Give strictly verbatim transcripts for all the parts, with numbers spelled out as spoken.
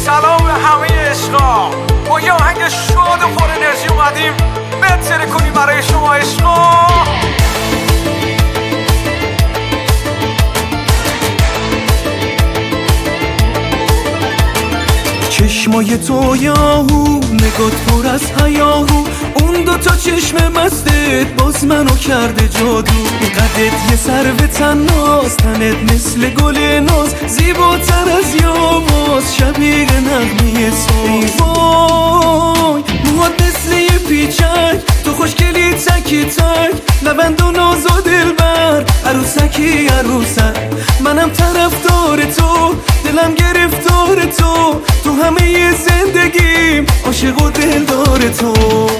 سلام به همه عشقا، با یه آهنگ شاد و پر انرژی اومدیم بتره کنیم برای شما عشقا. چشمای تو یاهو، نگات پر از حیاهو، اون دوتا چشم مستت باز منو کرده جادو. قدت یه سرو تناز، تنت مثل گل ناز، زیباتر از یاماز، شبیه نغمه ساز. وای موهات مثل یه پیچک، تو خوشگلی تکی تک، لبند و ناز و دلبر، عروسکی عروسک. منم طرفدار تو، دلم گرفتار تو، تو همه زندگیم عاشق و دلدار تو.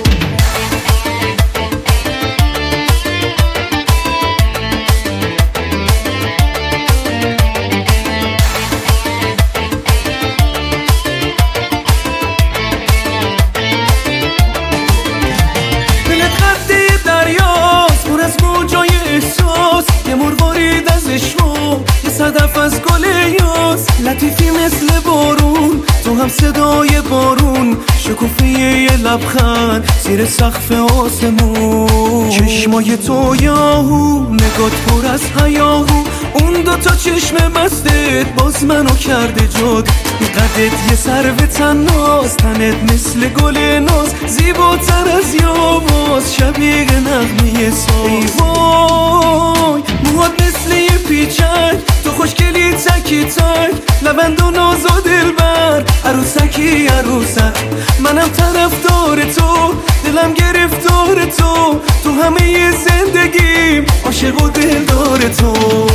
یه مروارید از عشق، یه صدف از گل یاس، لطیفی مثل بارون، تو هم صدای بارون، شکوفی یه لبخند زیر سقف آسمون. چشمای تو یاهو، نگات پر از حیاهو، اون دوتا چشم مستت باز منو کرده جادو. قدت یه سرو تناز، تنت مثل گل ناز، زیباتر از یاماز، شبیه نغمه ساز. وای موهات مثل یه پیچک، تو خوشگلی تکی تک، لبند و ناز و دلبر، عروسکی عروسک. منم طرفدار تو، دلم گرفتار تو، تو همه زندگیم عاشق و دلدار تو.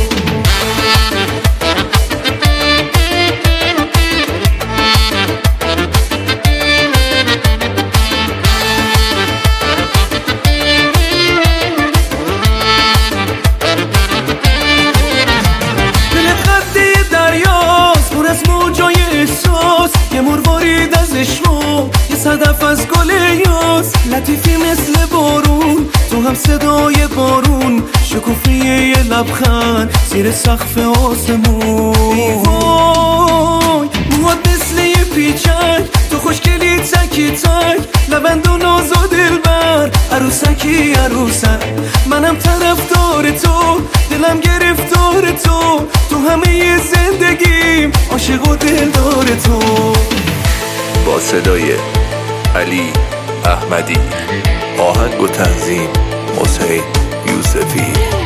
یه مروارید از عشق، یه صدف از گل یاس، لطیفی مثل بارون، تو هم صدای بارون، شکوفی یه لبخند زیر سقف آسمون. وای موهات مثل یه پیچک، تو خوشگلی تکی تک، لبند و ناز و دلبر، عروسکی عروسک. منم طرفدار تو، دلم گرفتار تو، تو همه زندگیم عاشق و دلدار تو. با صدای علی احمدی، آهنگ و تنظیم حسین یوسفی.